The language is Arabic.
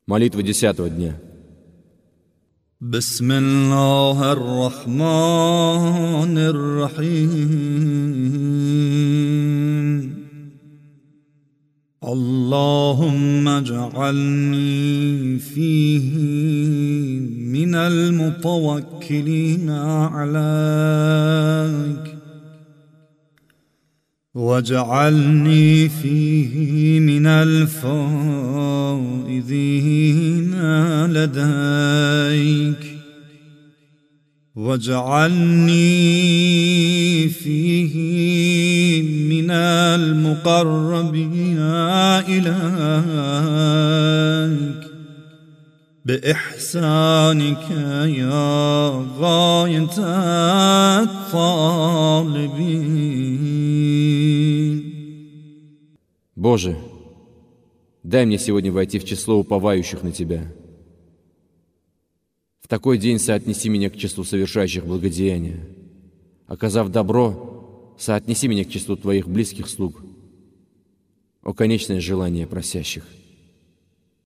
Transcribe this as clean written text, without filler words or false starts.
Молитва 10-го дня. بسم الله الرحمن الرحيم اللهم اجعلني فيه من المتوكلين عليك واجعلني فيه من الفائزين لديك واجعلني فيه من المقربين إليك بإحسانك يا غاية الطالبين. Боже, дай мне сегодня войти в число уповающих на Тебя. В такой день соотнеси меня к числу совершающих благодеяния. Оказав добро, соотнеси меня к числу Твоих близких слуг. О конечное желание просящих!